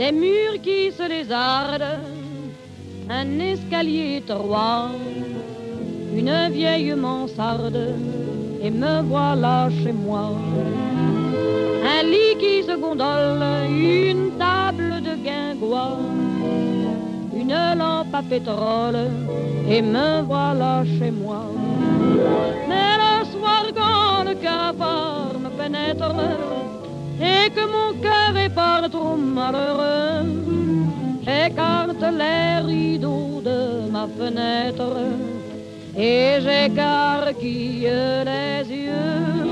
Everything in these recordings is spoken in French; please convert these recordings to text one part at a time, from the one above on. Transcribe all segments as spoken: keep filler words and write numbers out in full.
des murs qui se lézardent, un escalier étroit, une vieille mansarde, et me voilà chez moi. Un lit qui se gondole, une table de guingois, une lampe à pétrole, et me voilà chez moi. Mais le soir quand le cafard me pénètre, et que mon cœur est par trop malheureux, j'écarte les rideaux de ma fenêtre et j'écarquille les yeux.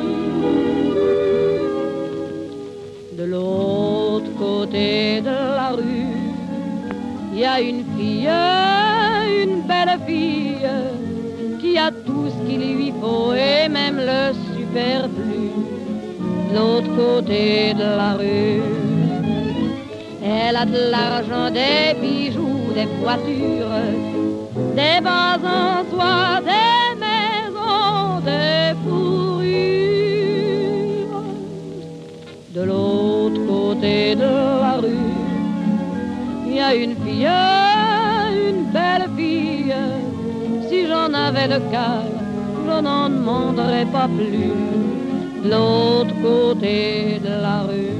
De l'autre côté de la rue, il y a une fille, une belle fille, qui a tout ce qu'il lui faut et même le superflu. De l'autre côté de la rue, elle a de l'argent, des bijoux, des voitures, des vases en soie, des maisons, des fourrures. De l'autre côté de la rue, il y a une fille, une belle fille. Si j'en avais le cœur, je n'en demanderais pas plus. De l'autre côté de la rue,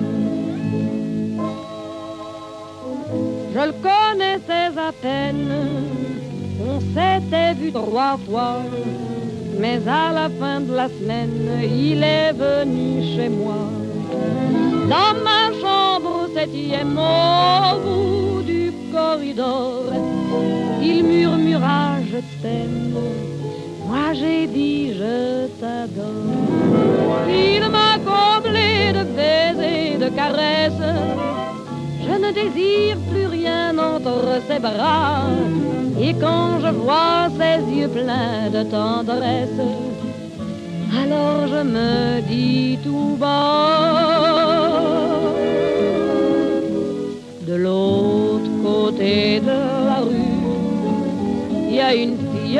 je le connaissais à peine, on s'était vu trois fois, mais à la fin de la semaine, il est venu chez moi. Dans ma chambre au septième au bout du corridor, il murmura je t'aime. Moi j'ai dit je t'adore. Il m'a comblé de baisers, de caresses. Je ne désire plus rien entre ses bras. Et quand je vois ses yeux pleins de tendresse, alors je me dis tout bas. De l'autre côté de la rue, il y a une fille,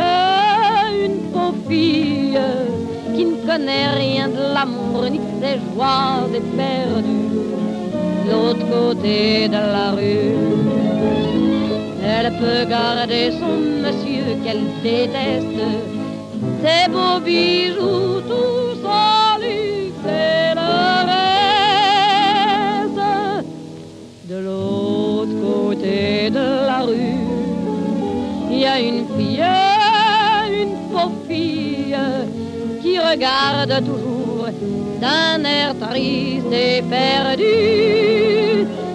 fille qui ne connaît rien de l'amour ni de ses joies éperdues. De l'autre côté de la rue, elle peut garder son monsieur qu'elle déteste, ses beaux bijoux, tout son luxe et le reste. De l'autre côté de la rue, il y a une fille, fille qui regarde toujours d'un air triste et perdu.